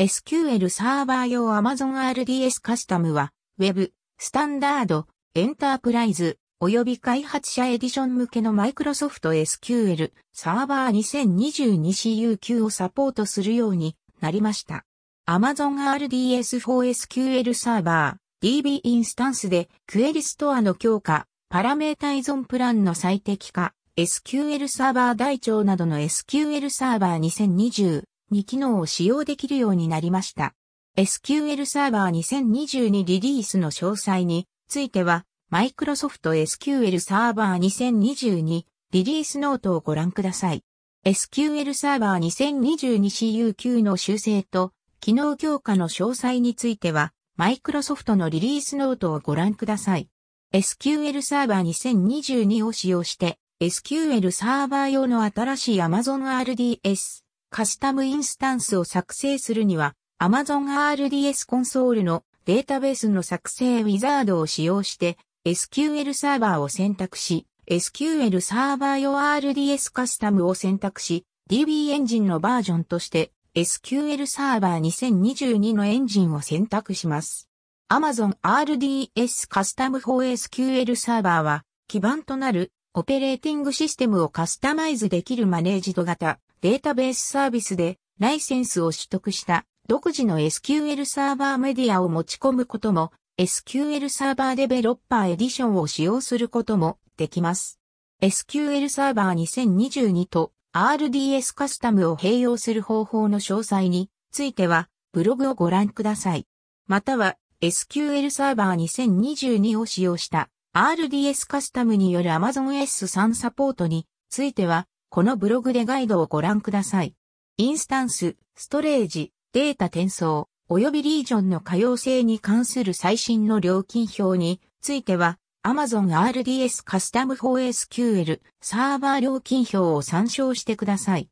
SQL サーバー用 Amazon RDS カスタムは、Web、スタンダード、エンタープライズ、及び開発者エディション向けの Microsoft SQL サーバー 2022CU9 をサポートするようになりました。Amazon RDS for SQL サーバー DB インスタンスでクエリストアの強化、パラメータ依存プランの最適化、SQL サーバー台帳などの SQL サーバー2022機能を使用できるようになりました。SQL サーバー2022リリースの詳細については、Microsoft SQL サーバー2022リリースノートをご覧ください。SQL サーバー 2022CU9 の修正と機能強化の詳細については、Microsoft のリリースノートをご覧ください。SQL サーバー2022を使用して、SQL サーバー用の新しい Amazon RDS カスタムインスタンスを作成するには、Amazon RDS コンソールのデータベースの作成ウィザードを使用して、SQL サーバーを選択し、SQL サーバー用 RDS カスタムを選択し、DB エンジンのバージョンとして、SQL サーバー2022のエンジンを選択します。Amazon RDS カスタム for SQL サーバーは、基盤となるオペレーティングシステムをカスタマイズできるマネージド型データベースサービスでライセンスを取得した独自の SQL サーバーメディアを持ち込むことも、SQL サーバーデベロッパーエディションを使用することもできます。SQL サーバー2022と RDS カスタムを併用する方法の詳細についてはブログをご覧ください。または SQL サーバー2022を使用した RDS カスタムによる Amazon S3 サポートについてはこのブログでガイドをご覧ください。インスタンス、ストレージ、データ転送、及びリージョンの可用性に関する最新の料金表については、Amazon RDS Custom for SQL サーバー料金表を参照してください。